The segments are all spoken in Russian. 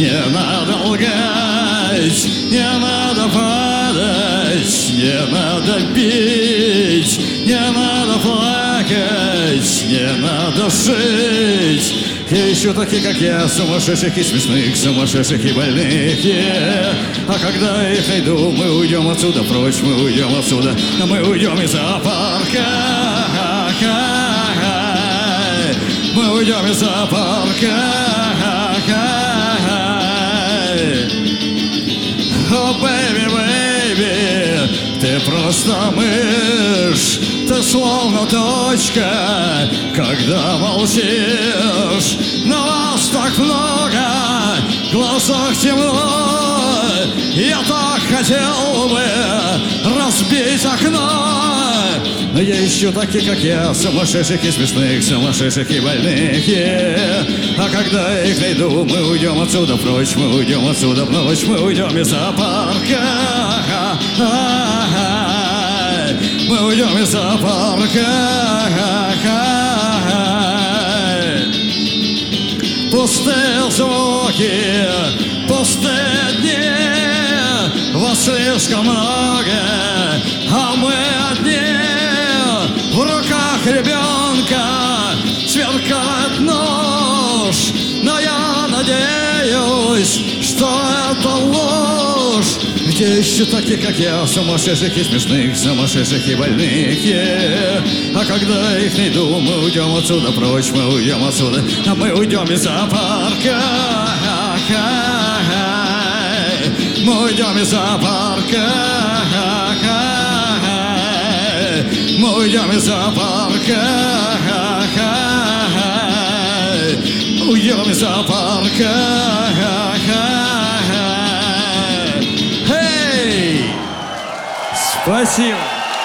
не надо лгать, не надо падать, не надо бить, не надо плакать, не надо жить. Еще такие, как я, сумасшедших и смешных, сумасшедших и больных, А когда их найду, мы уйдем отсюда прочь, мы уйдем отсюда, а мы уйдем из зоопарка. Мы уйдем из зоопарка. О, бэйби, бэйби, ты просто мышь, ты словно точка, когда молчишь. Но вас так много, в глазах темно, я так хотел бы разбить окно. Но я ищу таких, как я, сумасшедших и смешных, сумасшедших и больных, А когда их найду, мы уйдем отсюда прочь, мы уйдем отсюда в ночь, мы уйдем из зоопарка. Мы уйдем из зоопарка. Пустые звуки, пустые дни, вас слишком много, а мы одни. В руках ребенка сверкает нож, но я надеюсь, что это ложь. Где еще таких, как я, сумасшедших и смешных, сумасшедших и больных, А когда их найду, мы уйдем отсюда прочь, мы уйдем отсюда, а мы уйдем из зоопарка. Мы уйдем из зоопарка. Мы уйдем из зоопарка. Уйдем из зоопарка. Эй! Спасибо.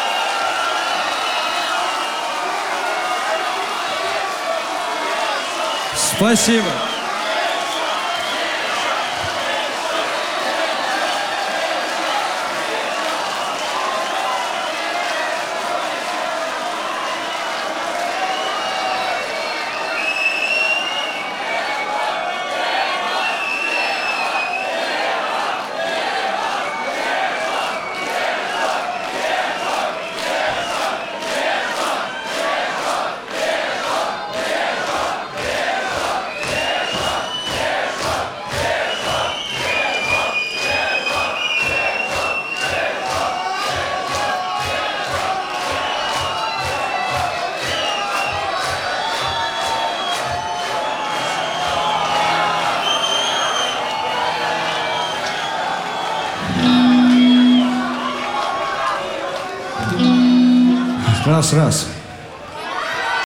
Спасибо. Раз.